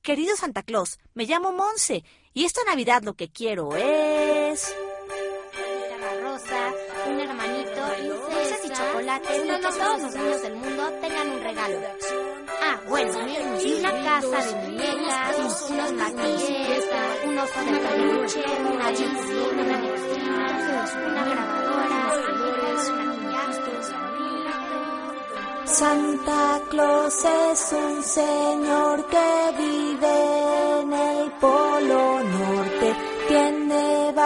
Querido Santa Claus, me llamo Monse y esta Navidad lo que quiero es... rosa, un hermanito, dulces y chocolates, y que todos los niños del mundo tengan un regalo. Ah, bueno, y una casa de muñecas, unos maquilletes, un oso de peluche, una bici, una medicina, una grabadora, Santa Claus es un señor que vive en el Polo Norte, tiene